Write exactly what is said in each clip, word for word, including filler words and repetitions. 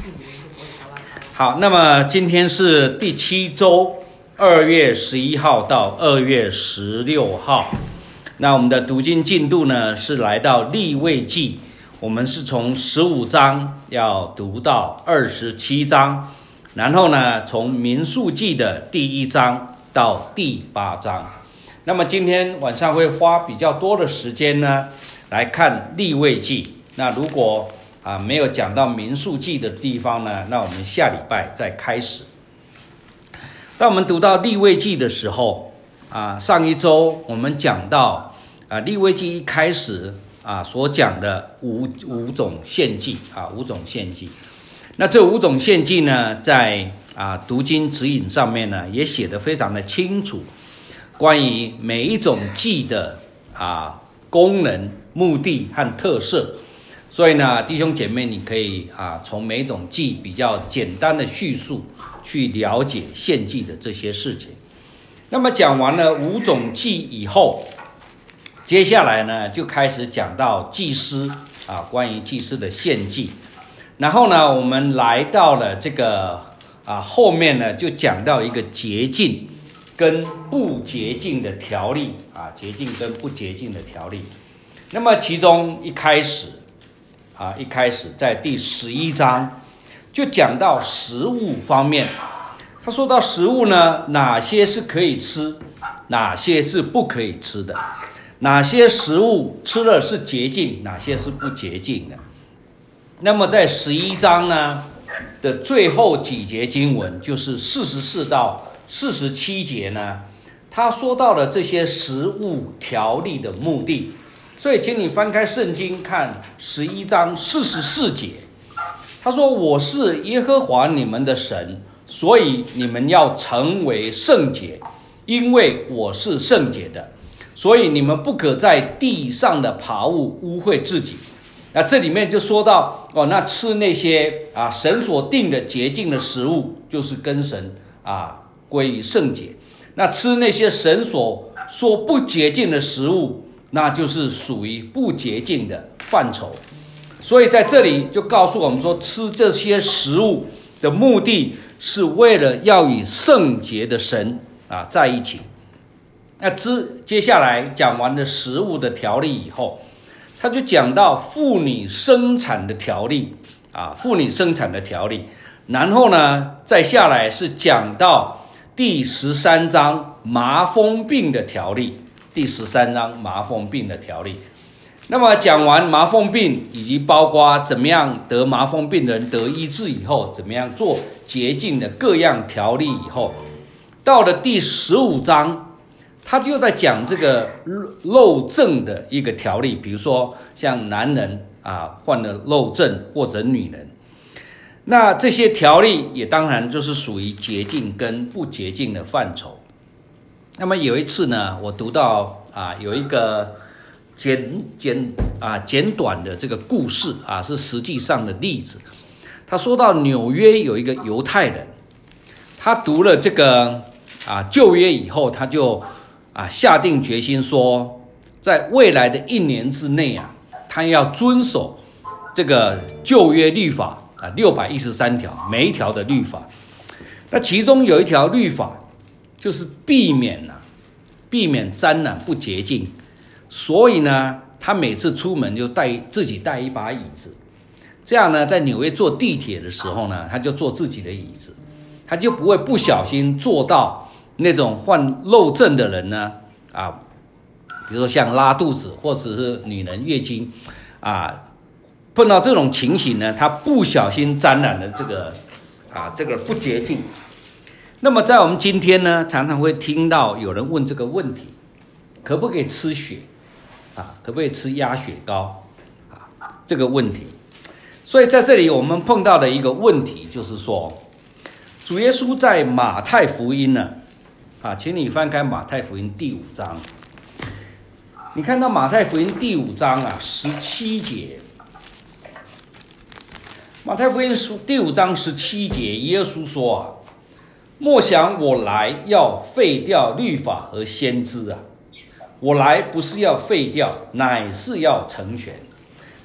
好，那么今天是第七周，二月十一号到二月十六号。那我们的读经进度呢是来到利未记，我们是从十五章要读到二十七章，然后呢从民数记的第一章到第八章。那么今天晚上会花比较多的时间呢来看利未记。那如果啊没有讲到民数记的地方呢，那我们下礼拜再开始。当我们读到利未记的时候啊，上一周我们讲到啊利未记一开始啊所讲的五五种献祭啊五种献祭。那这五种献祭呢，在啊读经指引上面呢也写得非常的清楚，关于每一种祭的啊功能、目的和特色。所以呢，弟兄姐妹，你可以啊从每一种祭比较简单的叙述去了解献祭的这些事情。那么讲完了五种祭以后，接下来呢就开始讲到祭司啊，关于祭司的献祭。然后呢，我们来到了这个啊后面呢就讲到一个洁净跟不洁净的条例啊，洁净跟不洁净的条例。那么其中一开始啊，一开始在第十一章就讲到食物方面。他说到食物呢，哪些是可以吃，哪些是不可以吃的，哪些食物吃了是洁净，哪些是不洁净的。那么在十一章呢的最后几节经文，就是四十四到四十七节呢，他说到了这些食物条例的目的。所以请你翻开圣经看十一章四十四节，他说：我是耶和华你们的神，所以你们要成为圣洁，因为我是圣洁的，所以你们不可在地上的爬物污秽自己。那这里面就说到哦，那吃那些啊神所定的洁净的食物，就是跟神啊归于圣洁。那吃那些神所说不洁净的食物，那就是属于不洁净的范畴。所以在这里就告诉我们说，吃这些食物的目的是为了要与圣洁的神啊在一起。那吃接下来讲完了食物的条例以后，他就讲到妇女生产的条例啊，妇女生产的条例。然后呢，再下来是讲到第十三章麻风病的条例。第十三章麻风病的条例。那么讲完麻风病以及包括怎么样得麻风病的人得医治以后，怎么样做洁净的各样条例以后，到了第十五章，他就在讲这个漏症的一个条例。比如说像男人啊患了漏症，或者女人，那这些条例也当然就是属于洁净跟不洁净的范畴。那么有一次呢，我读到啊有一个简简啊简短的这个故事啊，是实际上的例子。他说到纽约有一个犹太人，他读了这个啊旧约以后，他就啊下定决心说，在未来的一年之内啊，他要遵守这个旧约律法啊六百一十三条，每一条的律法。那其中有一条律法，就是避免啊，避免沾染不洁净。所以呢，他每次出门就带自己带一把椅子，这样呢，在纽约坐地铁的时候呢，他就坐自己的椅子，他就不会不小心坐到那种患漏症的人呢，啊，比如说像拉肚子或者是女人月经啊，碰到这种情形呢，他不小心沾染了这个啊这个不洁净。那么在我们今天呢，常常会听到有人问这个问题，可不可以吃血啊？可不可以吃鸭血糕啊？这个问题。所以在这里我们碰到的一个问题就是说，主耶稣在马太福音呢，啊，请你翻开马太福音第五章，你看到马太福音第五章啊十七节，马太福音第五章十七节，耶稣说啊，莫想我来要废掉律法和先知啊，我来不是要废掉，乃是要成全。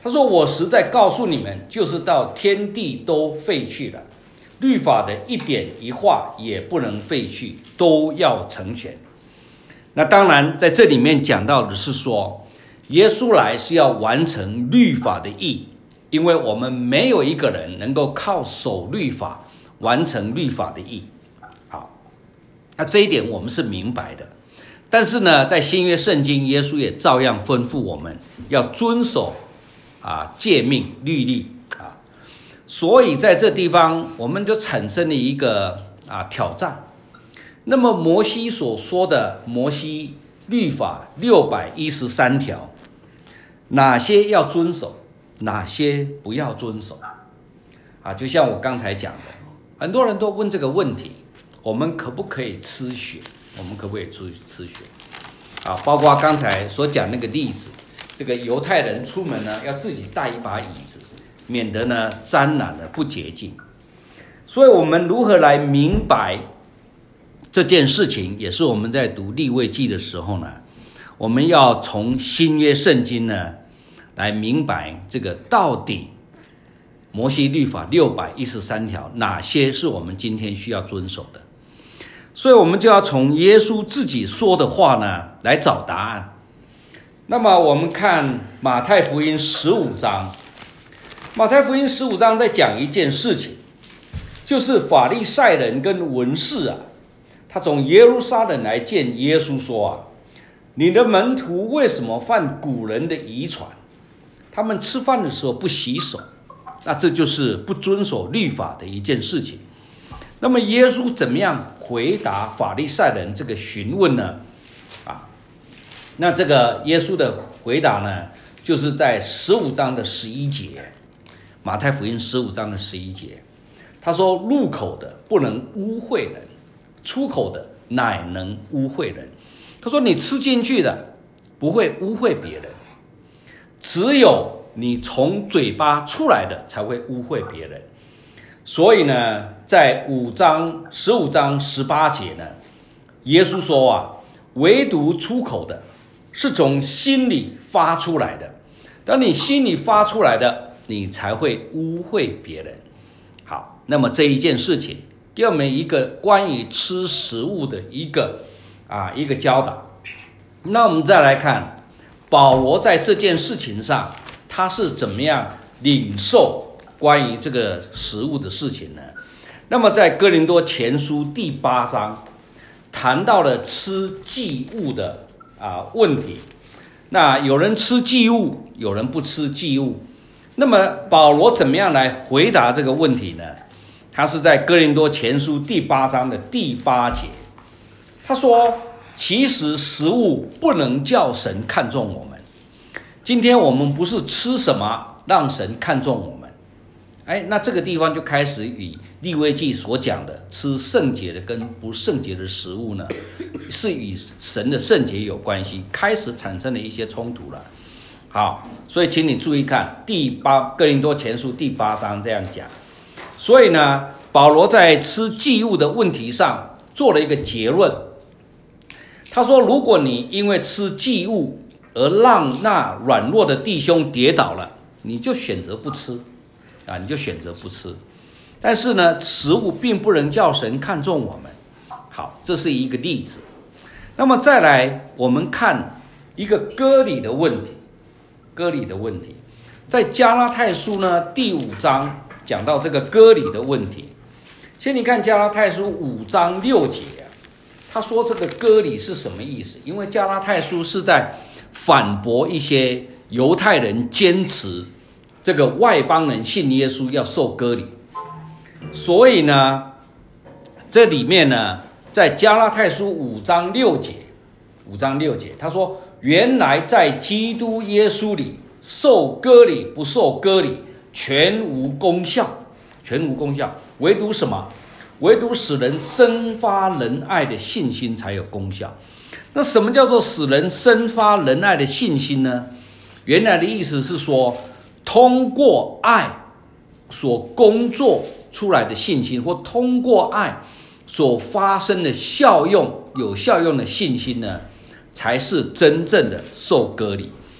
他说：“我实在告诉你们，就是到天地都废去了，律法的一点一画也不能废去，都要成全。”那当然，在这里面讲到的是说，耶稣来是要完成律法的义，因为我们没有一个人能够靠守律法完成律法的义。好，那这一点我们是明白的。但是呢，在新约圣经，耶稣也照样吩咐我们要遵守啊诫命律例啊。所以在这地方，我们就产生了一个啊挑战。那么摩西所说的摩西律法六百一十三条，哪些要遵守，哪些不要遵守啊？就像我刚才讲的，很多人都问这个问题：我们可不可以吃血？我们可不可以出去吃血？啊，包括刚才所讲那个例子，这个犹太人出门呢，要自己带一把椅子，免得呢沾染了不洁净。所以我们如何来明白这件事情，也是我们在读利未记的时候呢，我们要从新约圣经呢来明白这个到底摩西律法六百一十三条哪些是我们今天需要遵守的。所以我们就要从耶稣自己说的话呢来找答案。那么我们看马太福音十五章，马太福音十五章在讲一件事情，就是法利赛人跟文士啊，他从耶路撒冷来见耶稣说啊，你的门徒为什么犯古人的遗传？他们吃饭的时候不洗手，那这就是不遵守律法的一件事情。那么耶稣怎么样回答法利赛人这个询问呢？啊，那这个耶稣的回答呢，就是在十五章的十一节，马太福音十五章的十一节，他说：“入口的不能污秽人，出口的乃能污秽人。”他说：“你吃进去的不会污秽别人，只有你从嘴巴出来的才会污秽别人。”所以呢，在五章十五章十八节呢，耶稣说啊，唯独出口的是从心里发出来的，当你心里发出来的，你才会污秽别人。好，那么这一件事情给我们一个关于吃食物的一个啊一个教导。那我们再来看保罗在这件事情上，他是怎么样领受关于这个食物的事情呢？那么在哥林多前书第八章谈到了吃祭物的啊问题。那有人吃祭物，有人不吃祭物。那么保罗怎么样来回答这个问题呢？他是在哥林多前书第八章的第八节，他说：“其实食物不能叫神看重我们。今天我们不是吃什么让神看重我们。”哎，那这个地方就开始与利未记所讲的吃圣洁的跟不圣洁的食物呢，是与神的圣洁有关系，开始产生了一些冲突了。好，所以请你注意看第八哥林多前书第八章这样讲。所以呢，保罗在吃祭物的问题上做了一个结论。他说，如果你因为吃祭物而让那软弱的弟兄跌倒了，你就选择不吃啊，你就选择不吃。但是呢，食物并不能叫神看重我们。好，这是一个例子。那么再来，我们看一个割礼的问题。割礼的问题，在加拉太书呢第五章讲到这个割礼的问题。先你看加拉太书五章六节啊，他说这个割礼是什么意思？因为加拉太书是在反驳一些犹太人坚持这个外邦人信耶稣要受割礼，所以呢，这里面呢，在加拉太书五章六节，五章六节，他说：“原来在基督耶稣里受割礼不受割礼，全无功效，全无功效，唯独什么？唯独使人生发仁爱的信心才有功效。”那什么叫做使人生发仁爱的信心呢？原来的意思是说，通过爱所工作出来的信心，或通过爱所发生的效用、有效用的信心呢，才是真正的受割礼。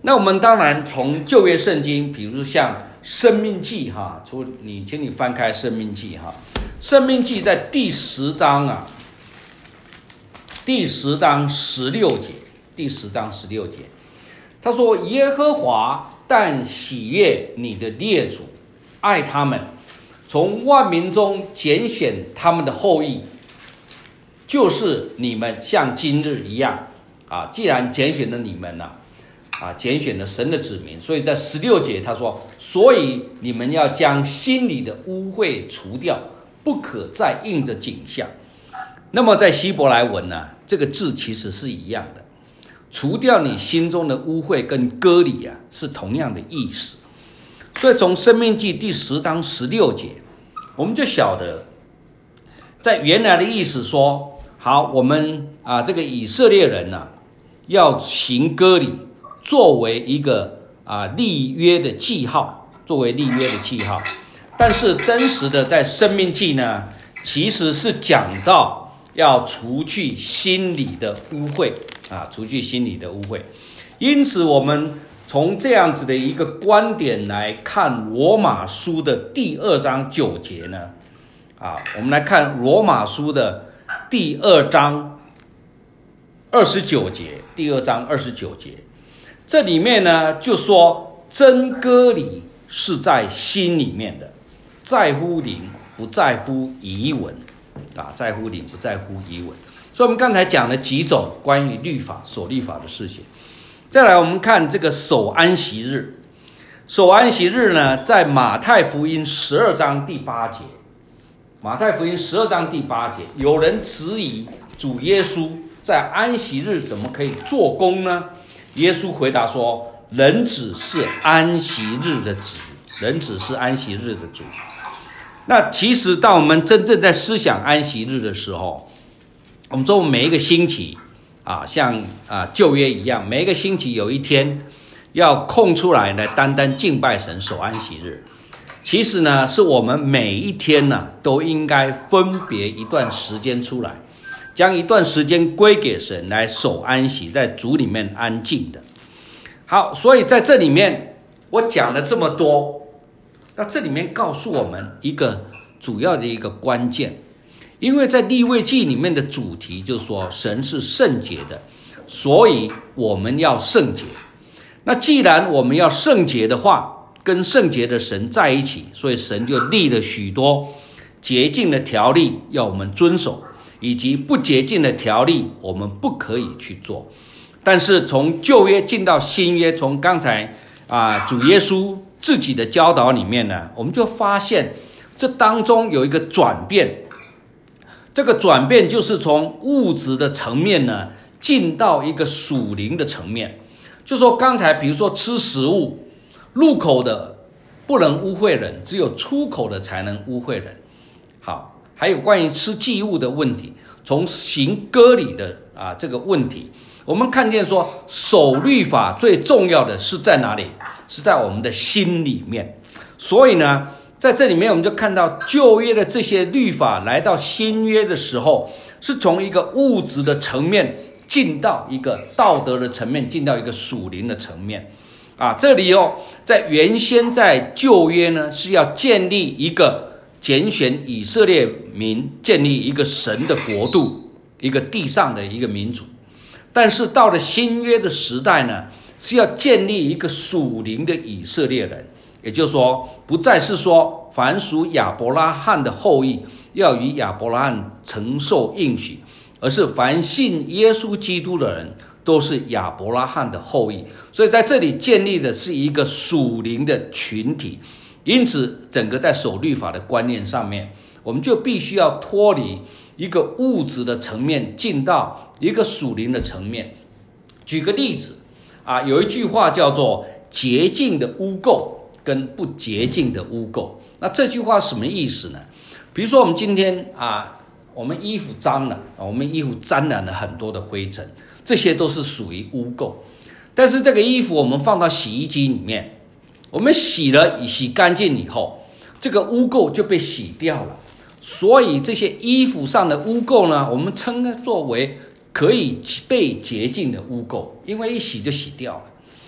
那我们当然从旧约圣经，比如像申命记哈，除你请你翻开申命记哈，申命记在第十章啊，第十章十六节，第十章十六节，他说：耶和华但喜悦你的列祖，爱他们，从万民中拣选他们的后裔，就是你们像今日一样啊。既然拣选了你们呢、啊，啊，拣选了神的子民，所以在十六节他说：所以你们要将心里的污秽除掉，不可再印着景象。那么在希伯来文呢、啊，这个字其实是一样的，除掉你心中的污秽跟割礼啊，是同样的意思。所以从申命记第十章十六节，我们就晓得，在原来的意思说，好，我们啊这个以色列人呢、啊，要行割礼，作为一个啊立约的记号，作为立约的记号。但是真实的在申命记呢，其实是讲到要除去心里的污秽啊，除去心里的污秽。因此我们从这样子的一个观点来看罗马书的第二章九节呢，啊，我们来看罗马书的第二章二十九节，第二章二十九节，这里面呢就说真割礼是在心里面的，在乎灵，不在乎仪文啊，在乎灵，不在乎仪文。所以我们刚才讲了几种关于律法、守律法的事情。再来我们看这个守安息日，守安息日呢，在马太福音十二章第八节，马太福音十二章第八节，有人质疑主耶稣在安息日怎么可以做工呢？耶稣回答说：人子是安息日的主，人子是安息日的主。那其实当我们真正在思想安息日的时候，我们说每一个星期啊，像啊旧约一样，每一个星期有一天要空出来来单单敬拜神，守安息日。其实呢，是我们每一天呢、啊、都应该分别一段时间出来，将一段时间归给神来守安息，在主里面安静的。好，所以在这里面我讲了这么多，那这里面告诉我们一个主要的一个关键。因为在利未记里面的主题就是说神是圣洁的，所以我们要圣洁。那既然我们要圣洁的话，跟圣洁的神在一起，所以神就立了许多洁净的条例要我们遵守，以及不洁净的条例我们不可以去做。但是从旧约进到新约，从刚才啊主耶稣自己的教导里面呢，我们就发现这当中有一个转变。这个转变就是从物质的层面呢，进到一个属灵的层面。就说刚才比如说吃食物，入口的不能污秽人，只有出口的才能污秽人。好，还有关于吃祭物的问题，从行割礼的啊这个问题，我们看见说守律法最重要的是在哪里？是在我们的心里面。所以呢，在这里面我们就看到旧约的这些律法来到新约的时候，是从一个物质的层面进到一个道德的层面，进到一个属灵的层面啊。这里哦，在原先在旧约呢，是要建立一个拣选以色列民，建立一个神的国度，一个地上的一个民族。但是到了新约的时代呢，是要建立一个属灵的以色列人。也就是说，不再是说凡属亚伯拉罕的后裔要与亚伯拉罕承受应许，而是凡信耶稣基督的人都是亚伯拉罕的后裔。所以在这里建立的是一个属灵的群体。因此整个在守律法的观念上面，我们就必须要脱离一个物质的层面，进到一个属灵的层面。举个例子啊，有一句话叫做洁净的污垢跟不洁净的污垢。那这句话什么意思呢？比如说我们今天啊，我们衣服脏了，我们衣服沾染了很多的灰尘，这些都是属于污垢。但是这个衣服我们放到洗衣机里面，我们洗了洗干净以后，这个污垢就被洗掉了。所以这些衣服上的污垢呢，我们称它作为可以被洁净的污垢，因为一洗就洗掉了。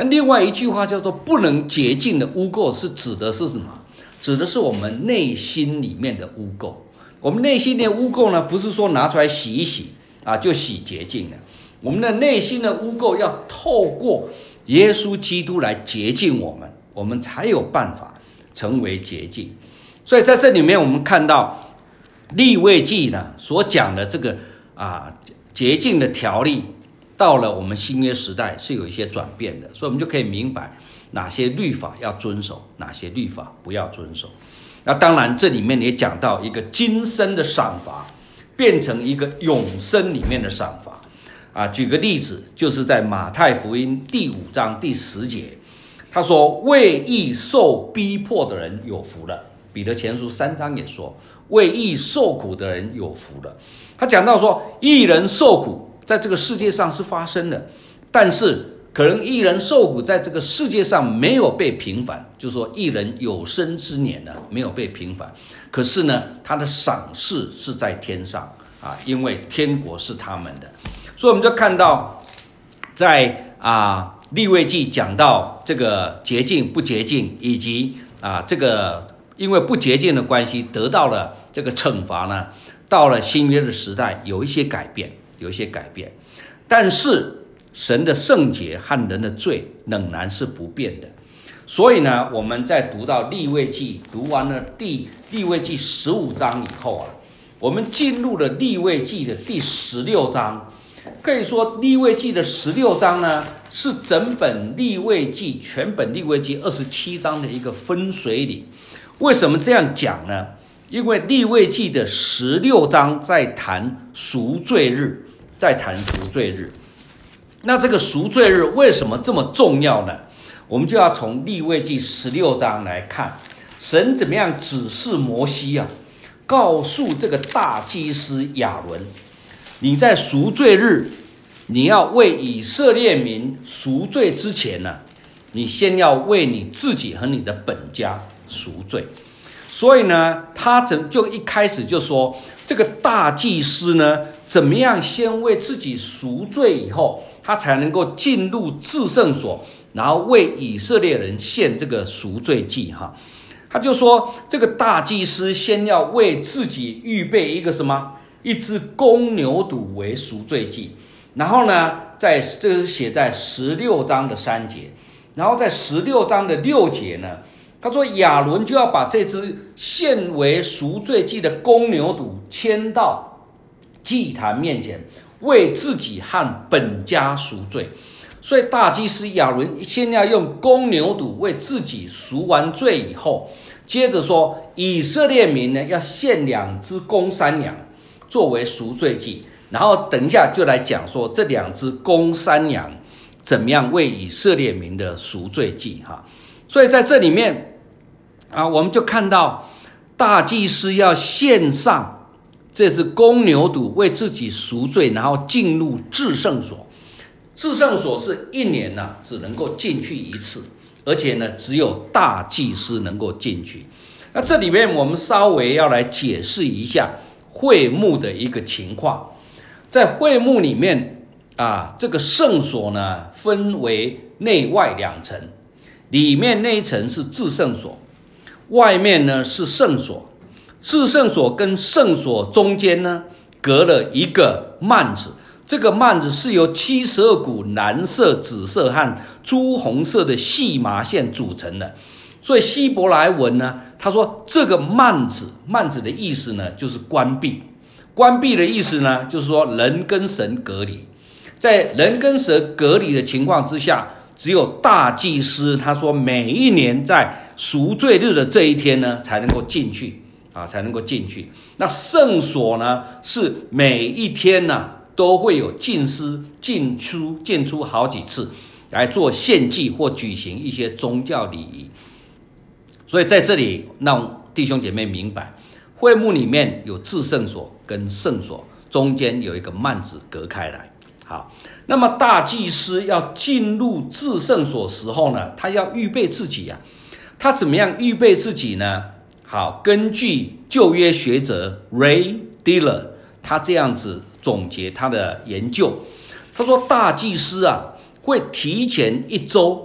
那另外一句话叫做不能洁净的污垢，是指的是什么？指的是我们内心里面的污垢。我们内心的污垢呢，不是说拿出来洗一洗啊就洗洁净了。我们的内心的污垢要透过耶稣基督来洁净我们，我们才有办法成为洁净。所以在这里面我们看到利未记呢所讲的这个啊洁净的条例，到了我们新约时代是有一些转变的，所以我们就可以明白哪些律法要遵守，哪些律法不要遵守。那当然这里面也讲到一个今生的赏罚变成一个永生里面的赏罚啊。举个例子，就是在马太福音第五章第十节，他说为义受逼迫的人有福了。彼得前书三章也说为义受苦的人有福了。他讲到说义人受苦在这个世界上是发生的，但是可能义人受苦在这个世界上没有被平反，就是说义人有生之年呢没有被平反，可是呢他的赏赐是在天上啊，因为天国是他们的。所以我们就看到在啊利未记讲到这个洁净不洁净，以及啊这个因为不洁净的关系得到了这个惩罚呢，到了新约的时代有一些改变，有一些改变，但是神的圣洁和人的罪仍然是不变的。所以呢，我们在读到利未记，读完了第利未记十五章以后啊，我们进入了利未记的第十六章。可以说利未记的十六章呢，是整本利未记全本利未记二十七章的一个分水岭。为什么这样讲呢？因为利未记的十六章在谈赎罪日，在谈赎罪日。那这个赎罪日为什么这么重要呢？我们就要从利未记十六章来看，神怎么样指示摩西啊，告诉这个大祭司亚伦，你在赎罪日，你要为以色列民赎罪之前呢，你先要为你自己和你的本家赎罪。所以呢，他就一开始就说，这个大祭司呢，怎么样先为自己赎罪以后，他才能够进入至圣所，然后为以色列人献这个赎罪祭哈。他就说，这个大祭司先要为自己预备一个什么？一只公牛犊为赎罪祭。然后呢，在这是写在十六章的三节，然后在十六章的六节呢，他说亚伦就要把这只献为赎罪祭的公牛犊牵到祭坛面前，为自己和本家赎罪。所以大祭司亚伦先要用公牛犊为自己赎完罪以后，接着说以色列民呢要献两只公山羊作为赎罪祭，然后等一下就来讲说这两只公山羊怎么样为以色列民的赎罪祭哈。所以在这里面啊，我们就看到大祭司要献上这只公牛犊为自己赎罪，然后进入至圣所。至圣所是一年呢、啊、只能够进去一次，而且呢只有大祭司能够进去。那这里面我们稍微要来解释一下会幕的一个情况。在会幕里面啊，这个圣所呢分为内外两层，里面那一层是至圣所，外面呢是圣所。至圣所跟圣所中间呢隔了一个幔子，这个幔子是由七十二股蓝色、紫色和朱红色的细麻线组成的。所以希伯来文呢，他说这个幔子，幔子的意思呢就是关闭。关闭的意思呢，就是说人跟神隔离。在人跟神隔离的情况之下，只有大祭司他说每一年在赎罪日的这一天呢才能够进去啊，才能够进去。那圣所呢是每一天呢、啊、都会有祭司进出进出好几次来做献祭或举行一些宗教礼仪。所以在这里让弟兄姐妹明白，会幕里面有至圣所跟圣所，中间有一个幔子隔开来。好，那么大祭司要进入至圣所时候呢，他要预备自己啊。他怎么样预备自己呢？好，根据旧约学者 Ray Diller 他这样子总结他的研究，他说大祭司啊会提前一周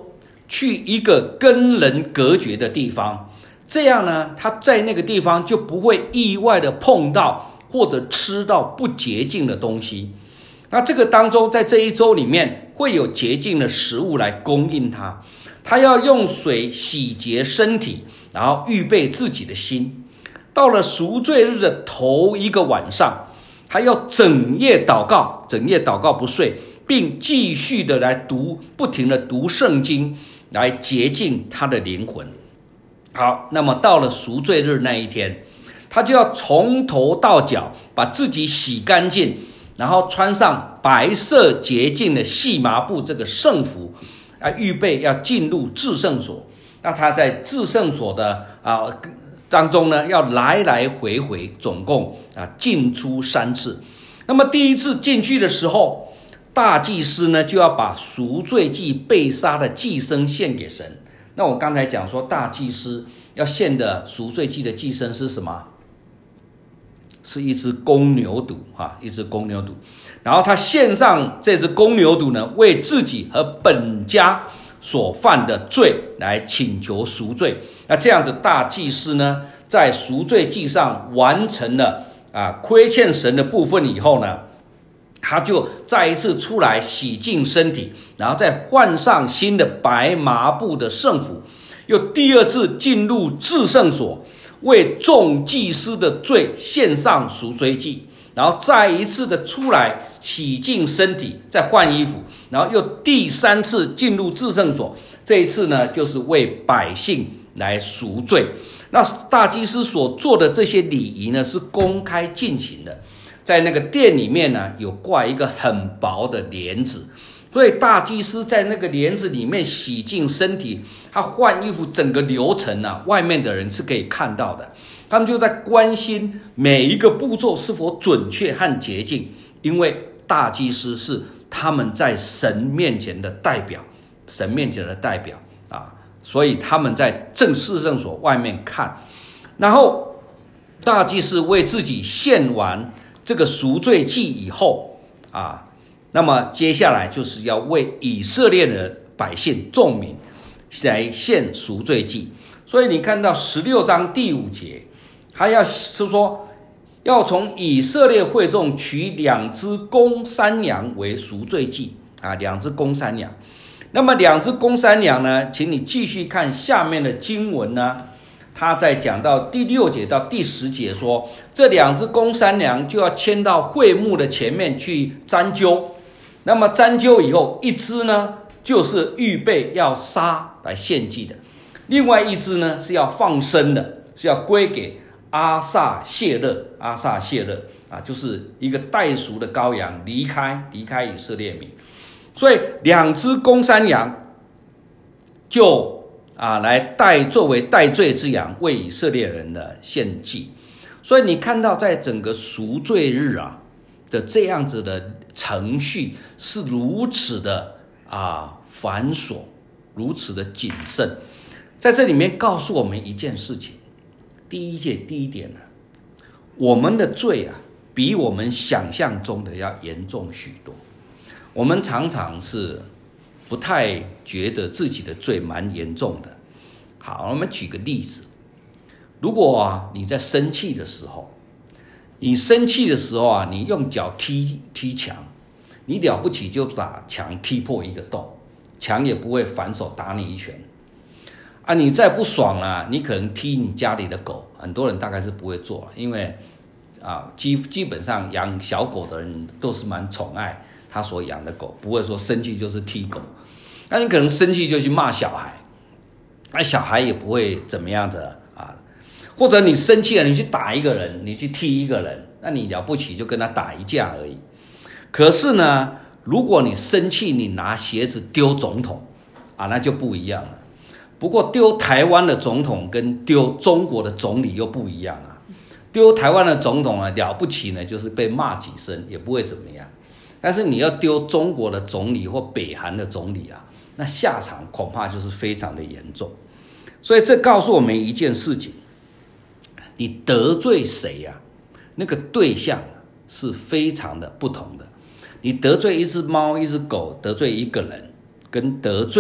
去一个跟人隔绝的地方，这样呢，他在那个地方就不会意外的碰到或者吃到不洁净的东西。那这个当中，在这一周里面会有洁净的食物来供应他，他要用水洗洁身体，然后预备自己的心。到了赎罪日的头一个晚上，他要整夜祷告，整夜祷告不睡，并继续的来读，不停的读圣经，来洁净他的灵魂。好，那么到了赎罪日那一天，他就要从头到脚把自己洗干净，然后穿上白色洁净的细麻布这个圣服，啊，预备要进入至圣所。那他在至圣所的啊当中呢，要来来回回，总共啊进出三次。那么第一次进去的时候，大祭司呢就要把赎罪祭被杀的祭牲献给神。那我刚才讲说，大祭司要献的赎罪祭的祭牲是什么？是一只公牛犊哈，一只公牛犊。然后他献上这只公牛犊呢，为自己和本家所犯的罪来请求赎罪。那这样子，大祭司呢，在赎罪祭上完成了啊亏欠神的部分以后呢，他就再一次出来洗净身体，然后再换上新的白麻布的圣服，又第二次进入至圣所，为众祭司的罪献上赎罪祭，然后再一次的出来洗净身体，再换衣服，然后又第三次进入至圣所，这一次呢，就是为百姓来赎罪。那大祭司所做的这些礼仪呢，是公开进行的，在那个殿里面呢，有挂一个很薄的帘子，所以大祭司在那个帘子里面洗净身体，他换衣服，整个流程啊，外面的人是可以看到的。他们就在关心每一个步骤是否准确和洁净，因为大祭司是他们在神面前的代表，神面前的代表啊，所以他们在正至圣所外面看。然后大祭司为自己献完这个赎罪祭以后啊，那么接下来就是要为以色列的百姓众民来献赎罪祭。所以你看到十六章第五节，他要是说要从以色列会众取两只公山羊为赎罪祭啊，两只公山羊。那么两只公山羊呢，请你继续看下面的经文呢，他在讲到第六节到第十节说，这两只公山羊就要牵到会幕的前面去沾灸。那么沾灸以后，一只呢就是预备要杀来献祭的，另外一只呢是要放生的，是要归给阿撒谢勒。阿撒谢勒啊，就是一个代赎的羔羊，离开离开以色列民。所以两只公山羊就啊来代作为代罪之羊，为以色列人的献祭。所以你看到在整个赎罪日啊的这样子的程序是如此的啊繁琐，如此的谨慎。在这里面告诉我们一件事情，第一件第一点呢，我们的罪啊比我们想象中的要严重许多。我们常常是不太觉得自己的罪蛮严重的。好，我们举个例子，如果啊你在生气的时候，你生气的时候啊，你用脚踢踢墙，你了不起就把墙踢破一个洞，墙也不会反手打你一拳。啊，你再不爽啊，你可能踢你家里的狗，很多人大概是不会做，因为啊基基本上养小狗的人都是蛮宠爱他所养的狗，不会说生气就是踢狗。那你可能生气就去骂小孩，那小孩也不会怎么样的啊。或者你生气了，你去打一个人，你去踢一个人，那你了不起就跟他打一架而已。可是呢，如果你生气，你拿鞋子丢总统啊，那就不一样了。不过丢台湾的总统跟丢中国的总理又不一样啊。丢台湾的总统呢，了不起呢，就是被骂几声也不会怎么样。但是你要丢中国的总理或北韩的总理啊，那下场恐怕就是非常的严重。所以这告诉我们一件事情，你得罪谁啊，那个对象是非常的不同的。你得罪一只猫一只狗，得罪一个人，跟得罪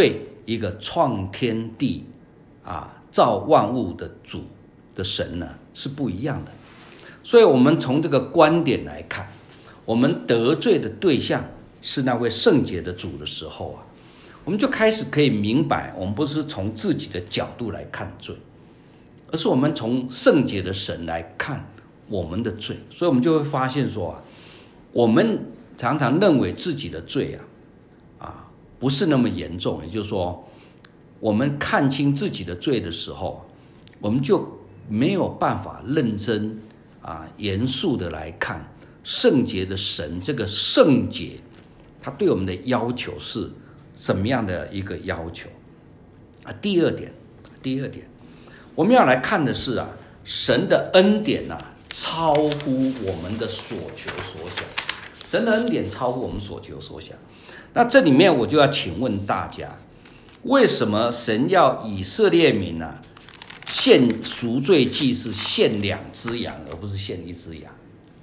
一个创天地啊、造万物的主的神呢是不一样的。所以我们从这个观点来看，我们得罪的对象是那位圣洁的主的时候啊，我们就开始可以明白，我们不是从自己的角度来看罪，而是我们从圣洁的神来看我们的罪。所以我们就会发现说啊，我们常常认为自己的罪啊，啊不是那么严重，也就是说，我们看清自己的罪的时候，我们就没有办法认真啊严肃的来看圣洁的神这个圣洁，他对我们的要求是什么样的一个要求啊？第二点，第二点，我们要来看的是啊，神的恩典啊，超乎我们的所求所想。神的恩典超乎我们所求所想。那这里面我就要请问大家，为什么神要以色列民啊献赎罪祭是献两只羊，而不是献一只羊？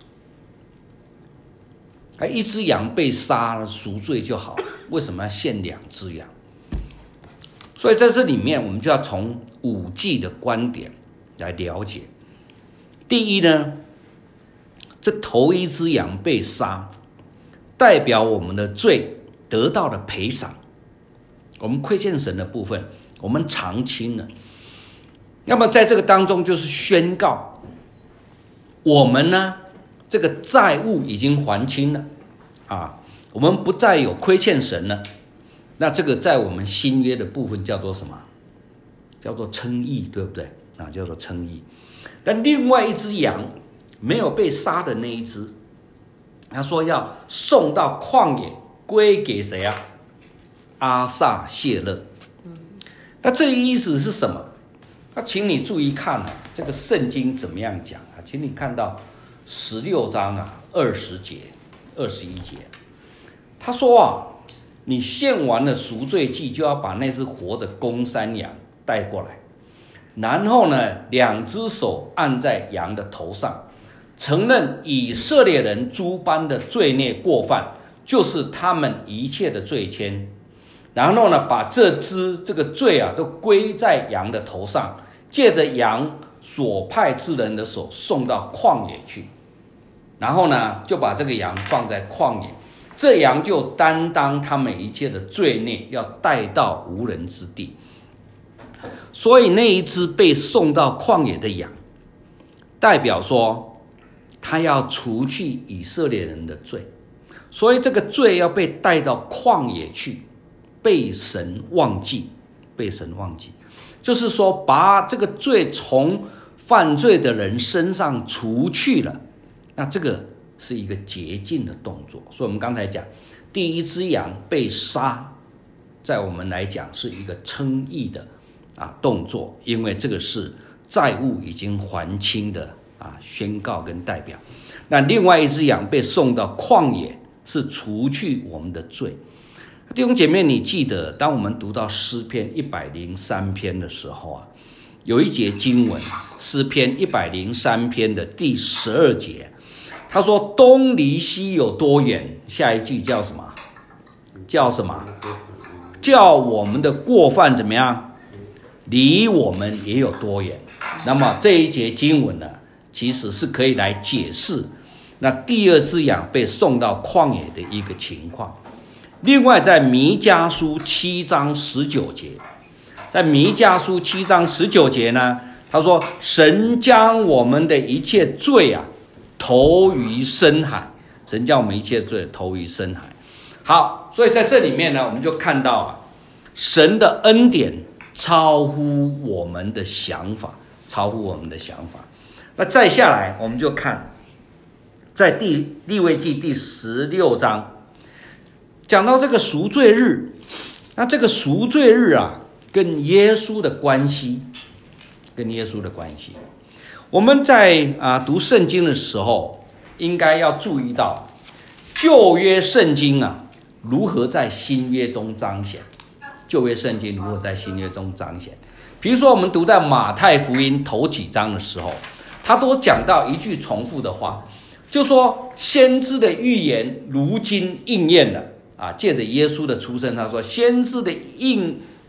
而一只羊被杀了赎罪就好了，为什么要献两只羊？所以在这里面，我们就要从五祭的观点来了解。第一呢，这头一只羊被杀，代表我们的罪得到了赔偿，我们亏欠神的部分，我们偿清了。那么在这个当中，就是宣告我们呢，这个债务已经还清了啊，我们不再有亏欠神了。那这个在我们新约的部分叫做什么？叫做称义，对不对啊？叫做称义。但另外一只羊没有被杀的那一只，他说要送到旷野，归给谁啊？阿撒谢勒。那这意思是什么？那请你注意看啊，这个圣经怎么样讲啊？请你看到十六章啊，二十节、二十一节，他说啊，你献完了赎罪祭，就要把那只活的公山羊带过来，然后呢，两只手按在羊的头上，承认以色列人诸般的罪孽过犯，就是他们一切的罪愆。然后呢，把这只这个罪啊，都归在羊的头上，借着羊所派之人的手送到旷野去。然后呢，就把这个羊放在旷野，这羊就担当他们一切的罪孽，要带到无人之地。所以那一只被送到旷野的羊，代表说他要除去以色列人的罪，所以这个罪要被带到旷野去，被神忘记，被神忘记，就是说把这个罪从犯罪的人身上除去了。那这个是一个洁净的动作。所以我们刚才讲，第一只羊被杀，在我们来讲是一个称义的啊动作，因为这个是债务已经还清的啊宣告跟代表。那另外一只羊被送到旷野，是除去我们的罪。弟兄姐妹，你记得当我们读到诗篇一百零三篇的时候啊，有一节经文，诗篇一百零三篇的第十二节，他说东离西有多远？下一句叫什么？叫什么？叫我们的过犯怎么样？离我们也有多远？那么这一节经文呢，其实是可以来解释那第二只羊被送到旷野的一个情况。另外在弥迦书七章十九节，在弥迦书七章十九节呢，他说神将我们的一切罪啊投于深海，神将我们一切罪投于深海。好，所以在这里面呢，我们就看到啊，神的恩典超乎我们的想法，超乎我们的想法。那再下来，我们就看在第利未记第十六章，讲到这个赎罪日。那这个赎罪日啊，跟耶稣的关系，跟耶稣的关系，我们在啊读圣经的时候，应该要注意到旧约圣经啊如何在新约中彰显。旧约圣经如何在新约中彰显？比如说，我们读在马太福音头几章的时候，他都讲到一句重复的话，就说先知的预言如今应验了啊。借着耶稣的出生，他说先知的应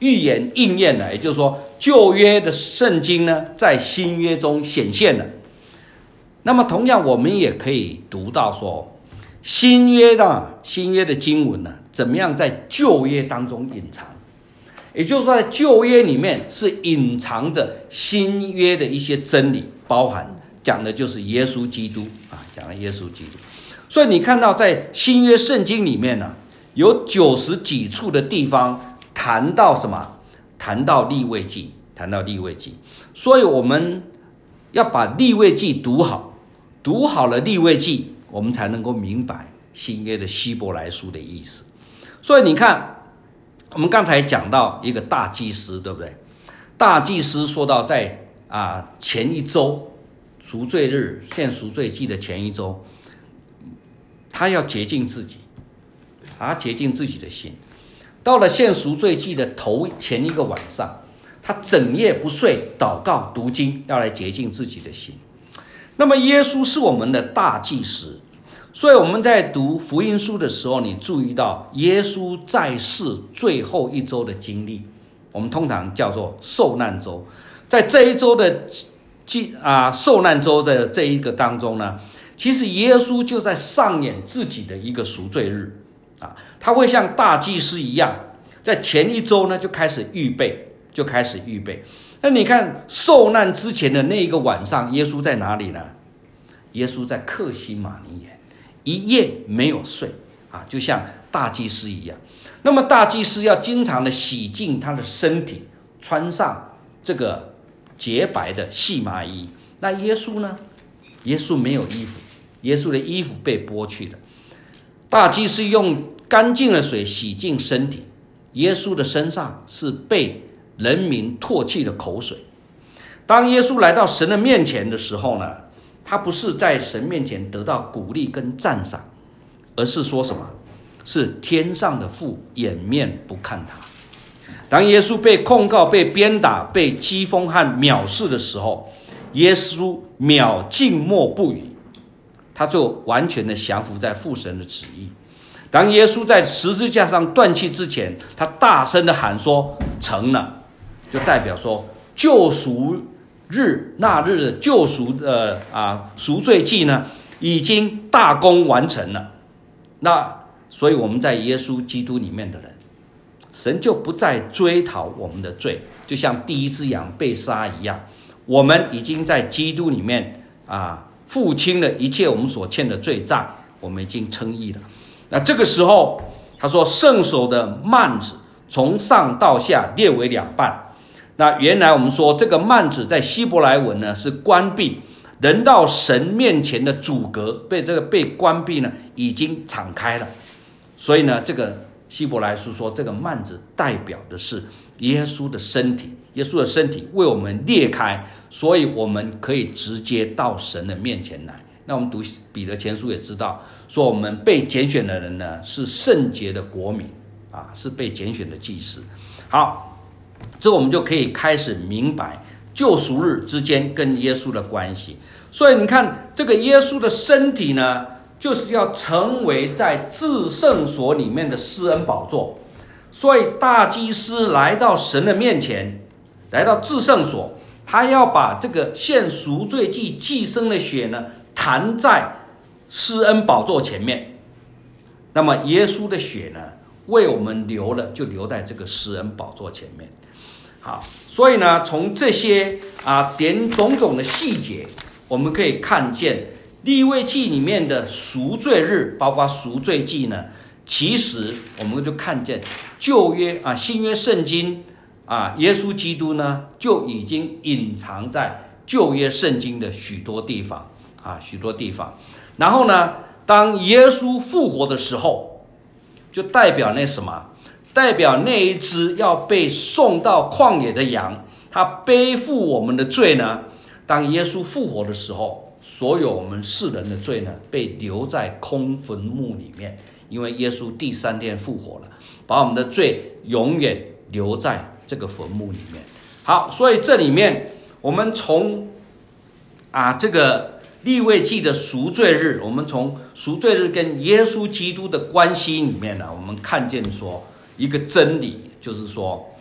预言应验了，也就是说旧约的圣经呢在新约中显现了。那么同样我们也可以读到说新约的新约的经文呢怎么样在旧约当中隐藏，也就是说在旧约里面是隐藏着新约的一些真理，包含讲的就是耶稣基督啊，讲了耶稣基督。所以你看到在新约圣经里面呢，有九十几处的地方谈到什么？谈到利未记，谈到利未记。所以我们要把利未记读好，读好了利未记，我们才能够明白新约的希伯来书的意思。所以你看，我们刚才讲到一个大祭司，对不对？大祭司说到在啊前一周赎罪日献赎罪祭的前一周，他要洁净自己，他洁净自己的心。到了献赎罪祭的头前一个晚上，他整夜不睡，祷告读经，要来洁净自己的心。那么耶稣是我们的大祭司，所以我们在读福音书的时候，你注意到耶稣在世最后一周的经历，我们通常叫做受难周。在这一周的啊受难周的这一个当中呢，其实耶稣就在上演自己的一个赎罪日啊，他会像大祭司一样，在前一周呢就开始预备，就开始预备。那你看受难之前的那一个晚上，耶稣在哪里呢？耶稣在客西马尼园，一夜没有睡啊，就像大祭司一样。那么大祭司要经常的洗净他的身体，穿上这个洁白的细麻衣。那耶稣呢？耶稣没有衣服，耶稣的衣服被剥去了。大祭司用干净的水洗净身体，耶稣的身上是被人民唾弃的口水。当耶稣来到神的面前的时候呢，他不是在神面前得到鼓励跟赞赏，而是说什么？是天上的父掩面不看他。当耶稣被控告、被鞭打、被讥讽和藐视的时候，耶稣秒静默不语，他就完全的降服在父神的旨意。当耶稣在十字架上断气之前，他大声的喊说成了，就代表说救赎日那日的救赎的啊赎罪祭呢已经大功完成了。那所以我们在耶稣基督里面的人，神就不再追讨我们的罪，就像第一只羊被杀一样，我们已经在基督里面啊付清了一切我们所欠的罪债，我们已经称义了。那这个时候他说圣所的幔子从上到下裂为两半。那原来我们说这个幔子在希伯来文呢是关闭，人到神面前的阻隔被这个被关闭呢已经敞开了。所以呢这个希伯来书说这个幔子代表的是耶稣的身体，耶稣的身体为我们裂开，所以我们可以直接到神的面前来。那我们读彼得前书也知道说我们被拣选的人呢是圣洁的国民啊，是被拣选的祭司。好，这我们就可以开始明白救赎日之间跟耶稣的关系。所以你看这个耶稣的身体呢，就是要成为在至圣所里面的施恩宝座。所以大祭司来到神的面前，来到至圣所，他要把这个献赎罪祭祭牲的血呢弹在施恩宝座前面。那么耶稣的血呢为我们流了，就流在这个施恩宝座前面。好，所以呢从这些啊点种种的细节，我们可以看见利未记里面的赎罪日，包括赎罪祭呢，其实我们就看见旧约啊新约圣经啊耶稣基督呢就已经隐藏在旧约圣经的许多地方啊许多地方。然后呢当耶稣复活的时候，就代表那什么？代表那一只要被送到旷野的羊，他背负我们的罪呢，当耶稣复活的时候，所有我们世人的罪呢被留在空坟墓里面，因为耶稣第三天复活了，把我们的罪永远留在这个坟墓里面。好，所以这里面我们从啊这个利未记的赎罪日，我们从赎罪日跟耶稣基督的关系里面呢，我们看见说一个真理，就是说不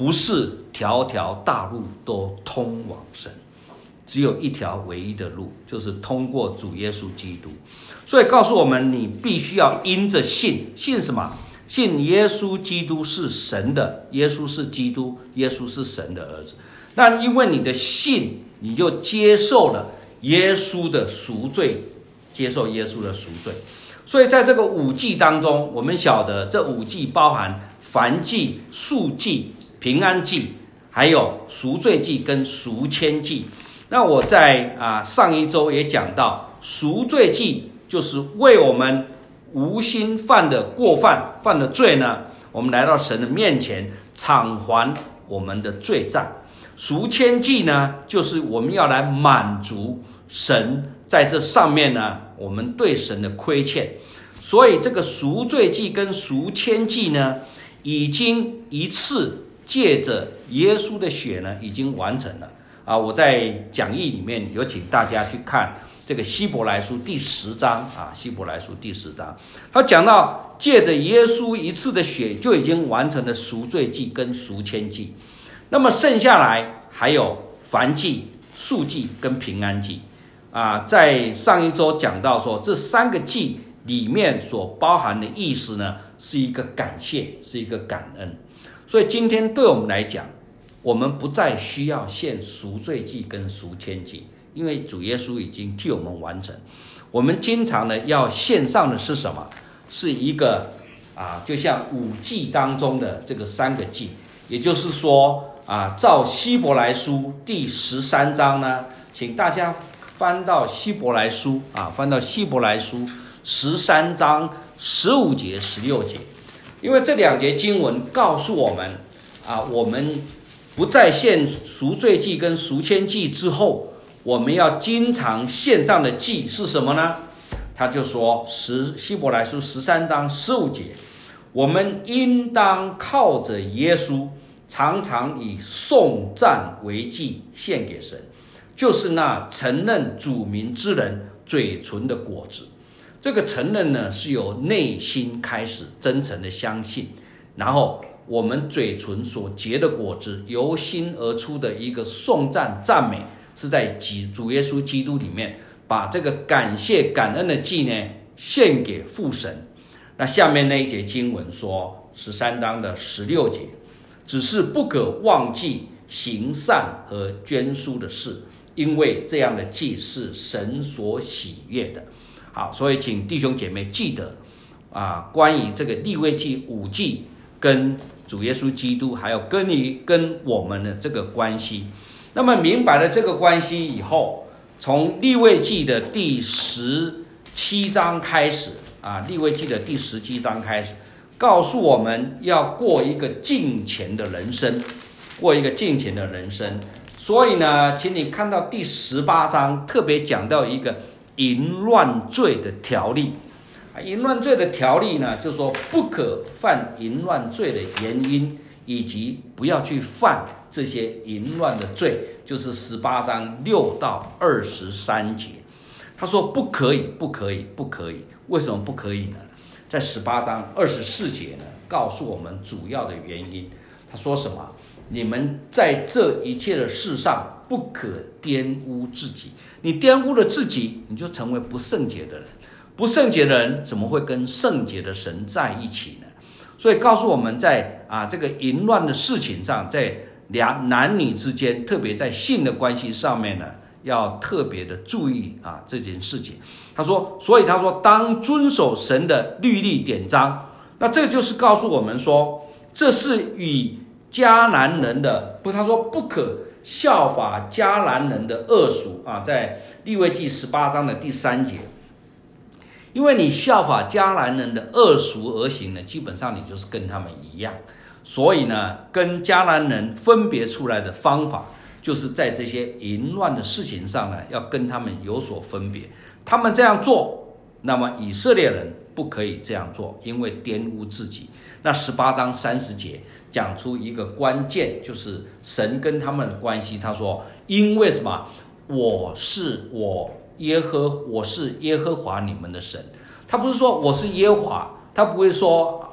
不是条条大路都通往神，只有一条唯一的路，就是通过主耶稣基督。所以告诉我们，你必须要因着信，信什么？信耶稣基督是神的，耶稣是基督，耶稣是神的儿子。那因为你的信，你就接受了耶稣的赎罪，接受耶稣的赎罪。所以在这个五祭当中，我们晓得这五祭包含燔祭、素祭、平安祭，还有赎罪祭跟赎愆祭。那我在啊上一周也讲到，赎罪祭就是为我们无心犯的过犯、犯的罪呢，我们来到神的面前偿还我们的罪债。赎愆祭呢，就是我们要来满足神在这上面呢，我们对神的亏欠。所以这个赎罪祭跟赎愆祭呢，已经一次借着耶稣的血呢，已经完成了啊！我在讲义里面有请大家去看这个希伯来书第十章啊，希伯来书第十章，他讲到借着耶稣一次的血就已经完成了赎罪祭跟赎愆祭。那么剩下来还有燔祭、素祭跟平安祭啊，在上一周讲到说，这三个祭里面所包含的意思呢，是一个感谢，是一个感恩。所以今天对我们来讲，我们不再需要献赎罪祭跟赎愆祭，因为主耶稣已经替我们完成。我们经常呢要献上的是什么？是一个啊，就像五祭当中的这个三个祭，也就是说啊，照希伯来书第十三章呢，请大家翻到希伯来书啊，翻到希伯来书十三章十五节、十六节，因为这两节经文告诉我们啊，我们不再献赎罪祭跟赎愆祭之后，我们要经常献上的祭是什么呢？他就说，十希伯来书十三章十五节，我们应当靠着耶稣，常常以颂赞为祭献给神，就是那承认主名之人嘴唇的果子。这个承认呢，是由内心开始真诚的相信，然后我们嘴唇所结的果子，由心而出的一个颂赞赞美，是在主耶稣基督里面，把这个感谢感恩的祭呢献给父神。那下面那一节经文说，十三章的十六节，只是不可忘记行善和捐书的事，因为这样的祭是神所喜悦的。好，所以请弟兄姐妹记得啊，关于这个利未记五祭跟主耶稣基督，还有跟于跟我们的这个关系。那么明白了这个关系以后，从利未记的第十七章开始啊，利未记的第十七章开始，告诉我们要过一个敬虔的人生，过一个敬虔的人生。所以呢，请你看到第十八章特别讲到一个淫乱罪的条例。淫乱罪的条例呢，就是说不可犯淫乱罪的原因，以及不要去犯这些淫乱的罪，就是十八章六到二十三节。他说不可以，不可以，不可以。为什么不可以呢？在十八章二十四节呢，告诉我们主要的原因。他说什么？你们在这一切的事上不可玷污自己，你玷污了自己，你就成为不圣洁的人。不圣洁的人怎么会跟圣洁的神在一起呢？所以告诉我们在啊这个淫乱的事情上，在两男女之间，特别在性的关系上面呢，要特别的注意啊这件事情。他说，所以他说当遵守神的律例典章。那这就是告诉我们说，这是与迦南人的不，他说不可效法迦南人的恶俗啊，在利未记十八章的第三节。因为你效法迦南人的恶俗而行呢，基本上你就是跟他们一样。所以呢，跟迦南人分别出来的方法，就是在这些淫乱的事情上呢，要跟他们有所分别。他们这样做，那么以色列人不可以这样做，因为玷污自己。那十八章三十节讲出一个关键，就是神跟他们的关系。他说，因为什么？我是我耶和我是耶和华你们的神。他不是说我是耶和华，他不会说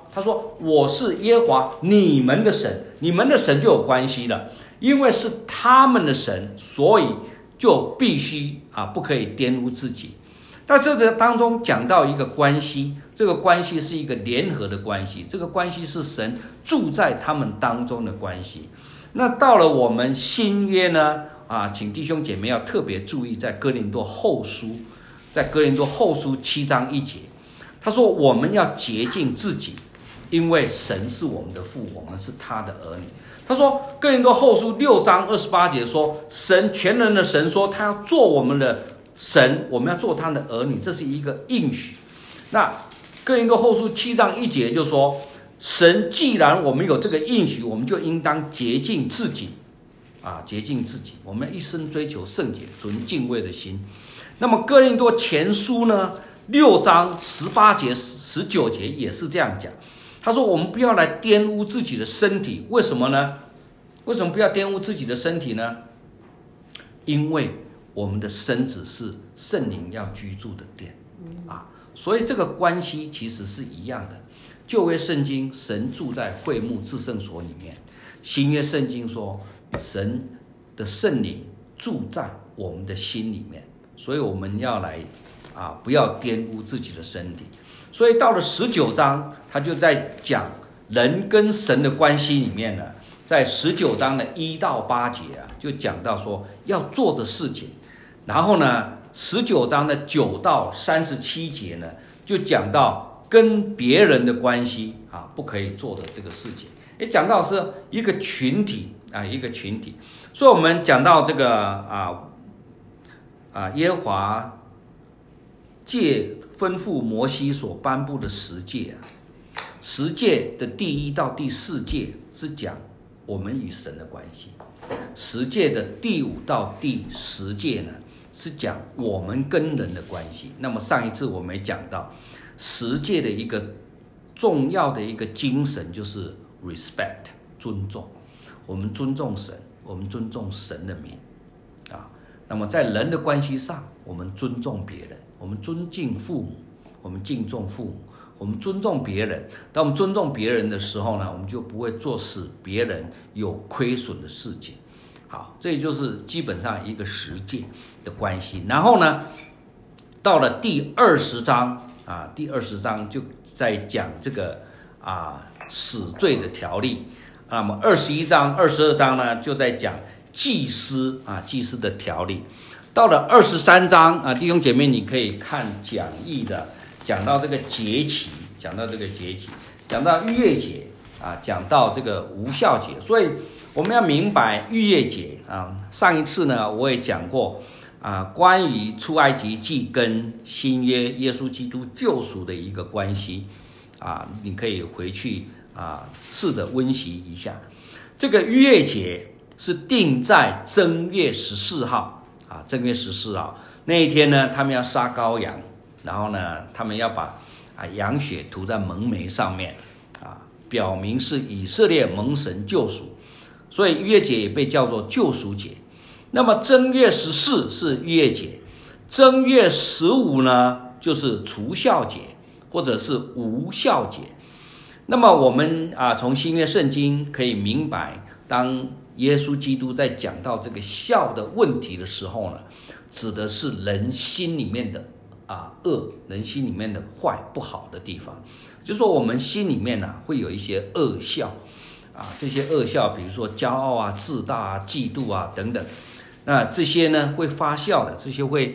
他说我是耶和华你们的神，你们的神就有关系了，因为是他们的神，所以就必须啊不可以玷污自己。但这个当中讲到一个关系，这个关系是一个联合的关系，这个关系是神住在他们当中的关系。那到了我们新约呢，啊，请弟兄姐妹要特别注意，在哥林多后书，在哥林多后书七章一节，他说我们要洁净自己，因为神是我们的父，我们是他的儿女。他说哥林多后书六章二十八节说，神全能的神说他要做我们的神，我们要做他的儿女，这是一个应许。那哥林多后书七章一节就说，神既然我们有这个应许，我们就应当洁净自己啊，洁净自己，我们一生追求圣洁，存敬畏的心。那么哥林多前书呢，六章十八节十九节也是这样讲，他说我们不要来玷污自己的身体，为什么呢？为什么不要玷污自己的身体呢？因为我们的身子是圣灵要居住的殿啊，所以这个关系其实是一样的。旧约圣经神住在会幕至圣所里面，新约圣经说神的圣灵住在我们的心里面，所以我们要来啊，不要玷污自己的身体。所以到了十九章，他就在讲人跟神的关系里面呢，在十九章的一到八节啊，就讲到说要做的事情。然后呢，十九章的九到三十七节呢，就讲到跟别人的关系啊，不可以做的这个事情。也讲到是一个群体啊，一个群体。所以我们讲到这个啊啊，耶和华借吩咐摩西所颁布的十诫啊，十诫的第一到第四诫是讲我们与神的关系，十诫的第五到第十诫呢，是讲我们跟人的关系。那么上一次我们也讲到，十诫的一个重要的一个精神就是 respect， 尊重。我们尊重神，我们尊重神的名啊。那么在人的关系上，我们尊重别人，我们尊敬父母，我们敬重父母，我们尊重别人。当我们尊重别人的时候呢，我们就不会做使别人有亏损的事情。好，这就是基本上一个十诫的关系。然后呢，到了第二十章啊，第二十章就在讲这个啊死罪的条例。那么二十一章、二十二章呢，就在讲祭司啊祭司的条例。到了二十三章啊，弟兄姐妹，你可以看讲义的，讲到这个节期，讲到这个节期，讲到逾越节啊，讲到这个无酵节。所以我们要明白逾越节啊。上一次呢，我也讲过啊，关于出埃及记跟新约耶稣基督救赎的一个关系啊，你可以回去啊，试着温习一下。这个逾越节是定在正月十四号啊，正月十四号那一天呢，他们要杀羔羊，然后呢，他们要把啊羊血涂在门楣上面啊，表明是以色列蒙神救赎，所以逾越节也被叫做救赎节。那么正月十四是逾越节，正月十五呢就是除酵节或者是无酵节。那么我们啊，从新约圣经可以明白，当耶稣基督在讲到这个酵的问题的时候呢，指的是人心里面的啊恶，人心里面的坏不好的地方。就是说我们心里面呢、啊、会有一些恶酵啊，这些恶酵，比如说骄傲啊、自大啊、嫉妒啊等等。那这些呢会发酵的，这些会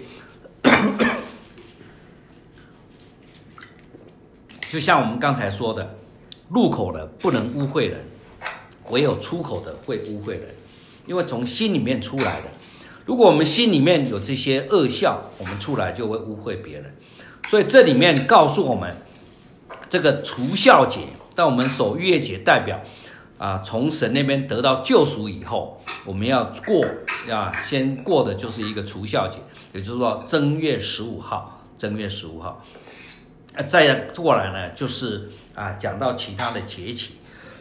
就像我们刚才说的，入口的不能污秽人，唯有出口的会污秽人，因为从心里面出来的。如果我们心里面有这些恶酵，我们出来就会污秽别人。所以这里面告诉我们，这个除酵节，当我们守逾越节，代表啊，从神那边得到救赎以后，我们要过啊，先过的就是一个除酵节，也就是说正月十五号，正月十五号，啊、再过来呢，就是啊，讲到其他的节期。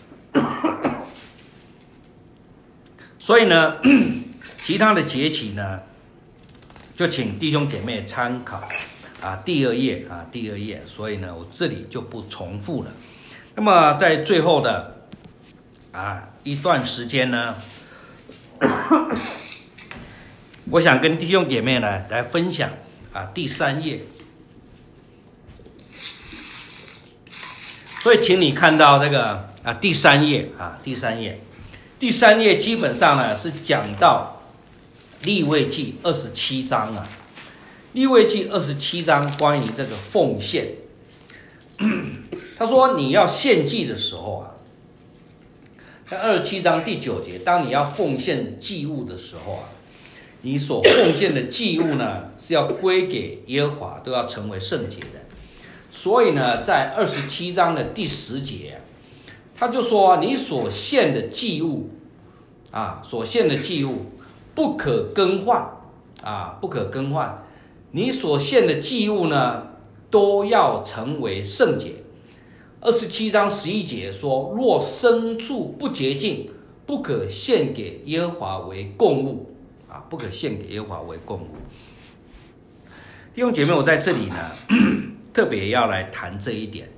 所以呢，其他的节期呢，就请弟兄姐妹参考啊，第二页啊，第二页。所以呢，我这里就不重复了。 那么在最后的啊一段时间呢，我想跟弟兄姐妹呢来分享啊第三页。所以，请你看到这个啊第三页啊第三页，第三页基本上呢是讲到利未记二十七章啊，利未记二十七章关于这个奉献。他说你要献祭的时候啊，在二十七章第九节，当你要奉献祭物的时候啊，你所奉献的祭物呢是要归给耶和华，都要成为圣洁的。所以呢，在二十七章的第十节，他就说：你所献的祭物啊，所献的祭物不可更换啊，不可更换。你所献的祭物呢，都要成为圣洁。二十七章十一节说：若牲畜不洁净，不可献给耶和华为供物啊，不可献给耶和华为供物。弟兄姐妹，我在这里呢。特别要来谈这一点，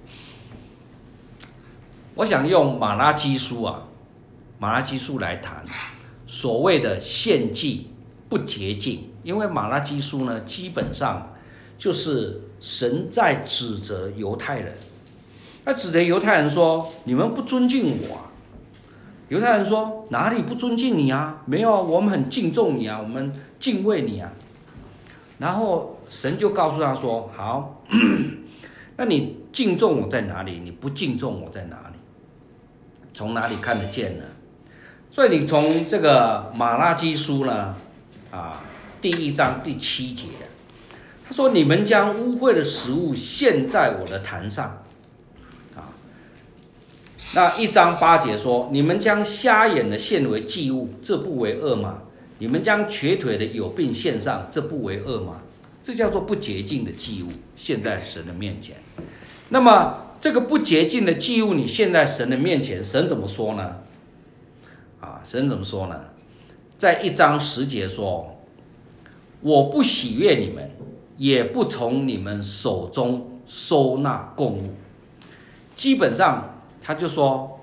我想用马拉基书啊，马拉基书来谈所谓的献祭不洁净，因为马拉基书呢，基本上就是神在指责犹太人，他指责犹太人说：你们不尊敬我啊。犹太人说：哪里不尊敬你啊？没有，我们很敬重你啊，我们敬畏你啊。然后神就告诉他说：好，那你敬重我在哪里？你不敬重我在哪里？从哪里看得见呢？所以你从这个马拉基书呢，啊，第一章第七节，他说：你们将污秽的食物献在我的坛上，啊，那一章八节说：你们将瞎眼的献为祭物，这不为恶吗？你们将瘸腿的有病献上，这不为恶吗？这叫做不洁净的祭物，献在神的面前。那么这个不洁净的祭物，你献在神的面前，神怎么说呢？啊，神怎么说呢？在一章十节说：我不喜悦你们，也不从你们手中收纳供物。基本上他就说，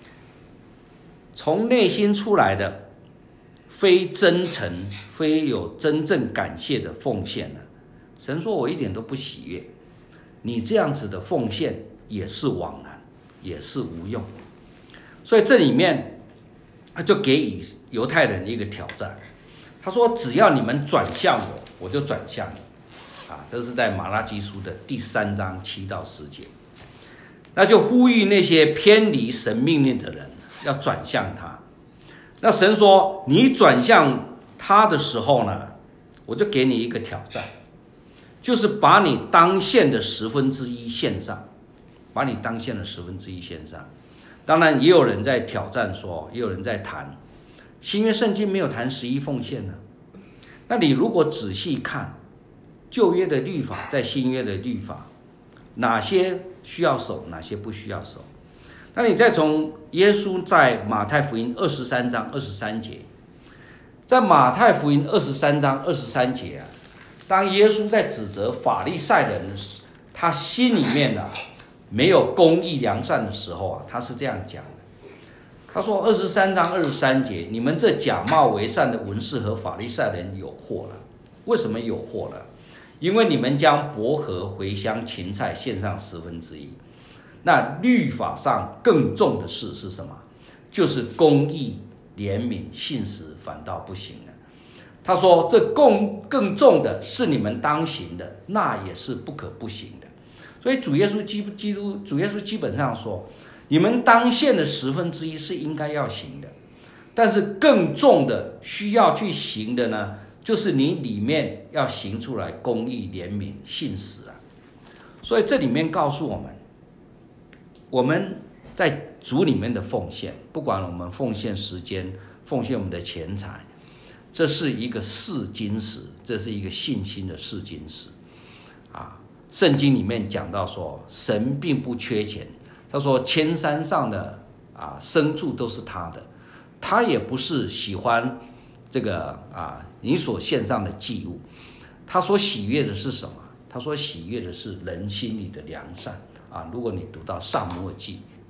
从内心出来的非真诚、非有真正感谢的奉献呢，神说我一点都不喜悦，你这样子的奉献也是枉然，也是无用。所以这里面他就给予犹太人一个挑战，他说只要你们转向我，我就转向你。啊，这是在马拉基书的第三章七到十节，那就呼吁那些偏离神命令的人要转向他。那神说，你转向他的时候呢，我就给你一个挑战，就是把你当献的十分之一献上，把你当献的十分之一献上。当然也有人在挑战说，也有人在谈新约圣经没有谈十一奉献呢。那你如果仔细看旧约的律法，在新约的律法，哪些需要守，哪些不需要守？那你再从耶稣在马太福音二十三章二十三节，在马太福音二十三章二十三节啊，当耶稣在指责法利赛人，他心里面啊没有公义良善的时候啊，他是这样讲的。他说二十三章二十三节，你们这假冒为善的文士和法利赛人有祸了。为什么有祸了？因为你们将薄荷、茴香、芹菜献上十分之一。那律法上更重的事是什么？就是公义、怜悯、信实，反倒不行了。他说这更更重的是你们当行的，那也是不可不行的。所以主耶稣基基督主耶稣基本上说，你们当献的十分之一是应该要行的，但是更重的需要去行的呢，就是你里面要行出来公义、怜悯、信实啊。所以这里面告诉我们，我们在主里面的奉献，不管我们奉献时间，奉献我们的钱财，这是一个试金石，这是一个信心的试金石啊。圣经里面讲到说，神并不缺钱，他说千山上的啊牲畜都是他的，他也不是喜欢这个啊你所献上的祭物，他所喜悦的是什么？他所喜悦的是人心里的良善啊。如果你读到撒母耳记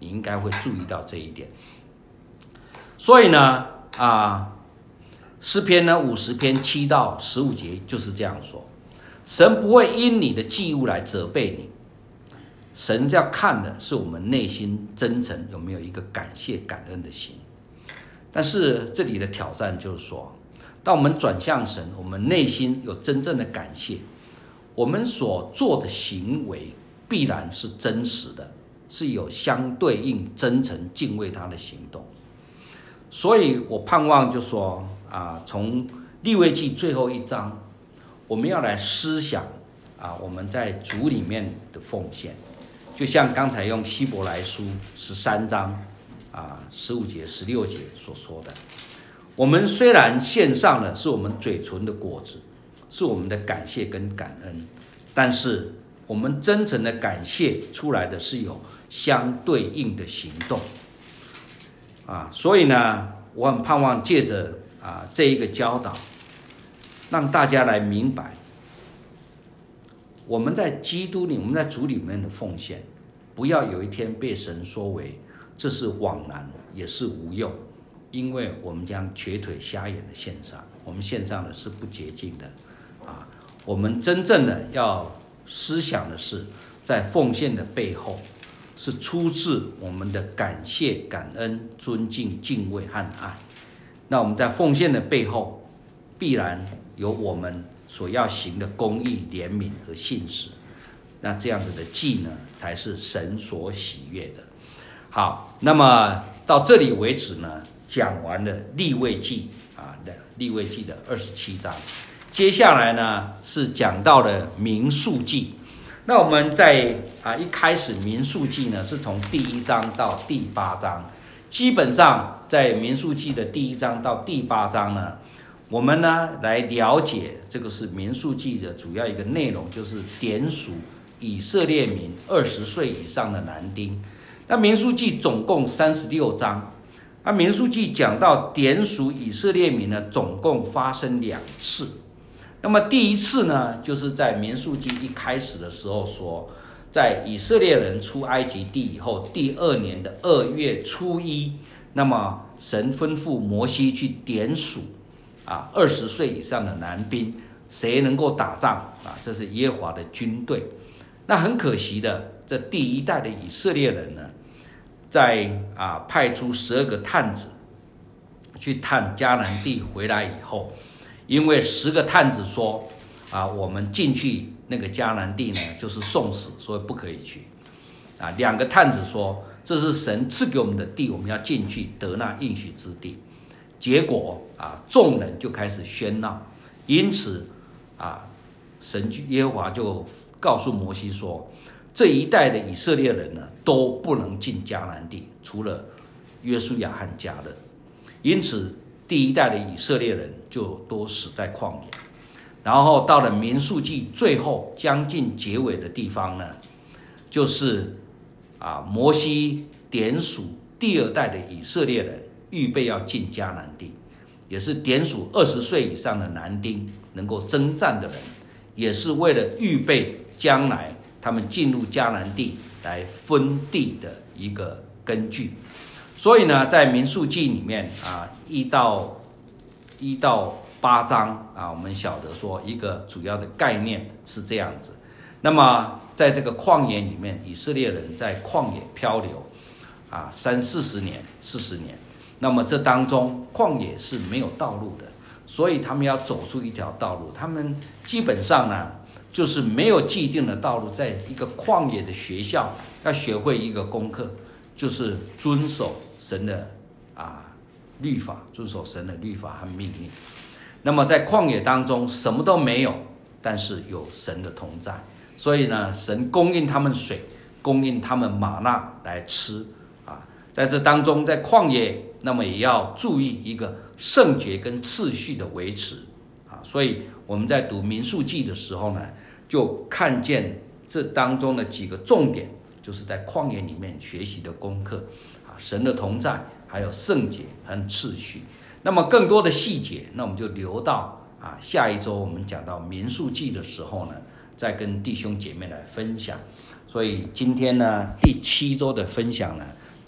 你应该会注意到这一点。所以呢，啊，诗篇呢五十篇七到十五节就是这样说：神不会因你的祭物来责备你，神要看的是我们内心真诚有没有一个感谢感恩的心。但是这里的挑战就是说，当我们转向神，我们内心有真正的感谢，我们所做的行为必然是真实的，是有相对应真诚敬畏他的行动。所以我盼望就说啊，从利未记最后一章，我们要来思想啊，我们在主里面的奉献，就像刚才用希伯来书十三章啊十五节、十六节所说的，我们虽然献上的是我们嘴唇的果子，是我们的感谢跟感恩，但是我们真诚的感谢出来的是有相对应的行动啊。所以呢，我很盼望借着啊这一个教导，让大家来明白，我们在基督里，我们在主里面的奉献，不要有一天被神说为这是枉然，也是无用，因为我们将瘸腿瞎眼的献上，我们献上的是不洁净的啊。我们真正的要思想的是，在奉献的背后，是出自我们的感谢、感恩、尊敬、敬畏和爱。那我们在奉献的背后，必然有我们所要行的公义、怜悯和信实。那这样子的祭呢，才是神所喜悦的。好，那么到这里为止呢，讲完了利未记啊的利未记的二十七章，接下来呢是讲到了民数记。那我们在啊一开始民数记呢是从第一章到第八章，基本上在民数记的第一章到第八章呢，我们呢来了解这个是民数记的主要一个内容，就是点数以色列民二十岁以上的男丁。那民数记总共三十六章，那民数记讲到点数以色列民呢，总共发生两次。那么第一次呢，就是在民数记一开始的时候说，在以色列人出埃及地以后，第二年的二月初一，那么神吩咐摩西去点数啊，二十岁以上的男兵，谁能够打仗啊？这是耶和华的军队。那很可惜的，这第一代的以色列人呢，在啊派出十二个探子去探迦南地回来以后，因为十个探子说啊，我们进去那个迦南地呢，就是送死，所以不可以去。啊，两个探子说，这是神赐给我们的地，我们要进去得那应许之地。结果啊，众人就开始喧闹，因此啊，神耶和华就告诉摩西说，这一代的以色列人呢，都不能进迦南地，除了约书亚和迦勒。因此第一代的以色列人就都死在旷野。然后到了民数记最后将近结尾的地方呢，就是啊摩西点数第二代的以色列人预备要进迦南地，也是点数二十岁以上的男丁能够征战的人，也是为了预备将来他们进入迦南地来分地的一个根据。所以呢，在民数记里面啊，一到一到八章啊，我们晓得说一个主要的概念是这样子。那么在这个旷野里面，以色列人在旷野漂流啊，三四十年、四十年。那么这当中旷野是没有道路的，所以他们要走出一条道路。他们基本上呢，就是没有既定的道路，在一个旷野的学校要学会一个功课，就是遵守神的啊律法，遵守神的律法和命令。那么在旷野当中什么都没有，但是有神的同在，所以呢，神供应他们水，供应他们玛纳来吃啊。在这当中，在旷野，那么也要注意一个圣洁跟次序的维持啊。所以我们在读民数记的时候呢，就看见这当中的几个重点，就是在旷野里面学习的功课啊，神的同在，还有圣洁和次序。那么更多的细节，那我们就留到啊下一周我们讲到民数记的时候呢，再跟弟兄姐妹来分享。所以今天呢，第七周的分享呢，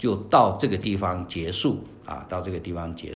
就到这个地方结束啊，到这个地方结束。